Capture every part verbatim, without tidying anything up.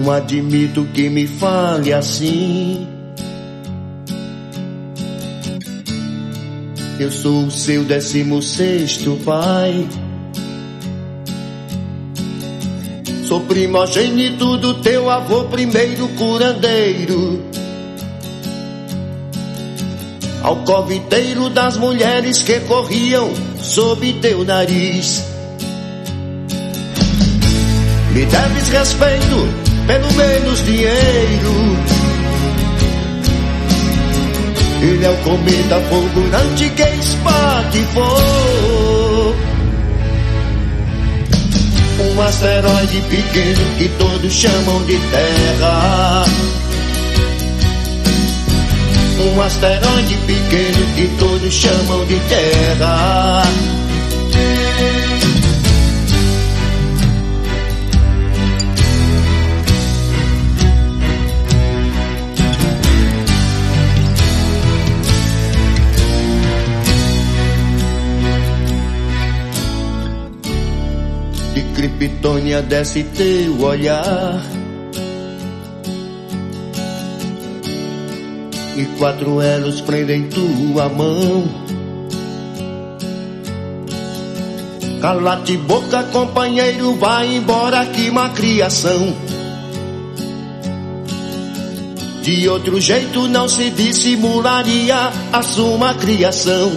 Não admito que me fale assim. Eu sou o seu décimo sexto pai. Sou primogênito do teu avô, primeiro curandeiro, alcoviteiro das mulheres que corriam sob teu nariz. Me deves respeito, pelo menos dinheiro. Ele é o cometa fulgurante que espatifou um asteroide pequeno que todos chamam de Terra. Um asteroide pequeno que todos chamam de Terra. De Kryptônia desce teu olhar, e quatro elos prendem tua mão. Cala-te boca, companheiro, vai embora que má criação. De outro jeito não se dissimularia a sua criação.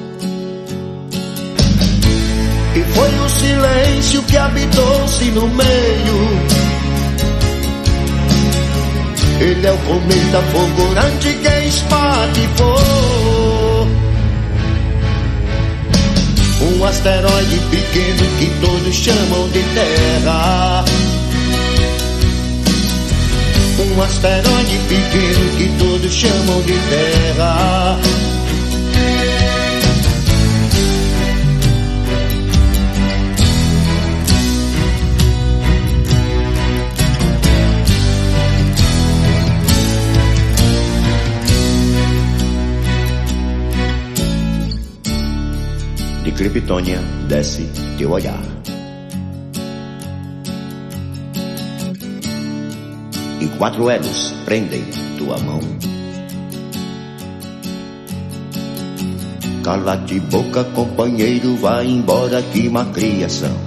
E foi o silêncio que habitou-se no meio. Ele é o cometa fulgurante que espatifou um asteroide pequeno que todos chamam de Terra. Um asteroide pequeno que todos chamam de Terra. De Kryptônia desce teu olhar, e quatro elos prendem tua mão. Cala-te boca, companheiro, vai embora que má criação.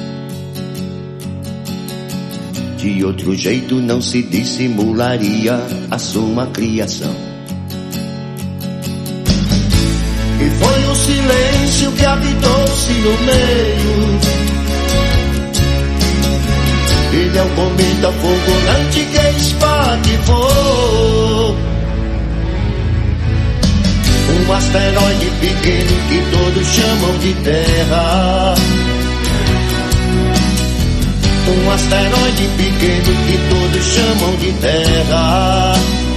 De outro jeito não se dissimularia a sua criação. E foi o silêncio que habitou-se no meio. Ele é o cometa fulgurante que espatifou um asteroide pequeno que todos chamam de Terra. Um asteroide pequeno que todos chamam de Terra.